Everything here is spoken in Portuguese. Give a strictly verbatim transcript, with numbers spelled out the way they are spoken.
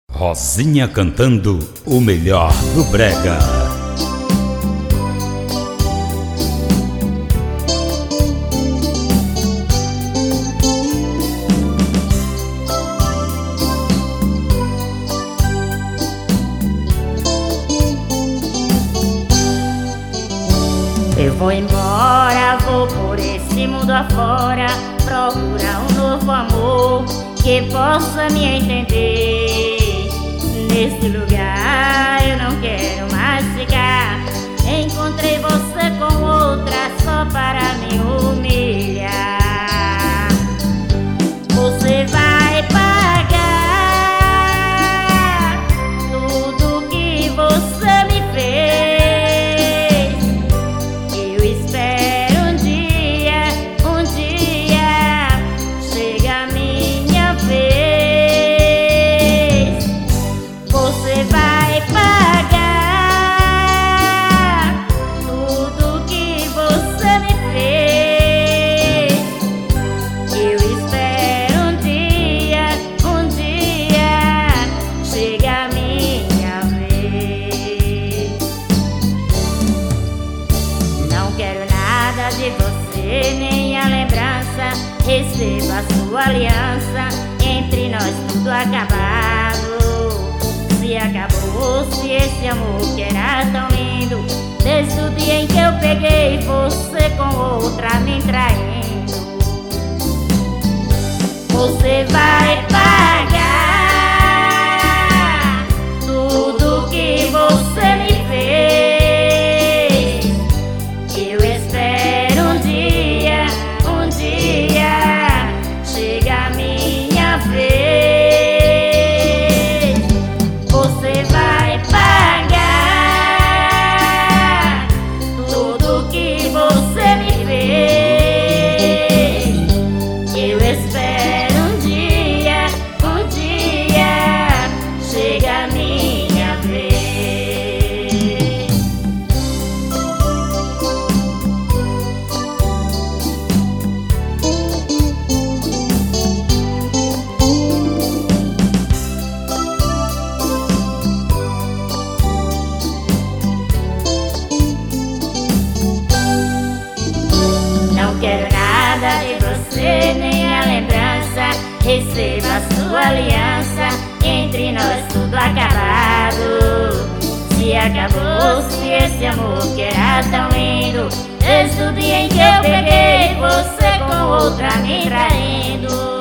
Rosinha cantando o melhor do brega. Eu vou embora, vou por esse mundo afora, procurar um novo amor que possa me entender. Nesse lugar eu não quero mais ficar. Encontrei você com outra só para me humilhar. Você vai pagar tudo que você me fez. Eu espero um dia, um dia chega a minha vez. Você vai pagar tudo que você me fez. Eu espero um dia, um dia chega a minha vez. Não quero nada de você, nem a lembrança. Receba a sua aliança, entre nós tudo acabado. Se acabou, se esse amor que era tão lindo, desde o dia em que eu peguei você com outra me traindo. Você vai pagar tudo que você me fez. Eu espero um dia, um dia chega a minha vez. Você vai pagar tudo que você me fez. Eu espero um dia, um dia chega a minha vez. Não quero nada de você, nem a lembrança. Receba a sua aliança, entre nós tudo acabado. Se acabou, se esse amor que era tão lindo, desde o dia em que eu peguei você com outra me traindo.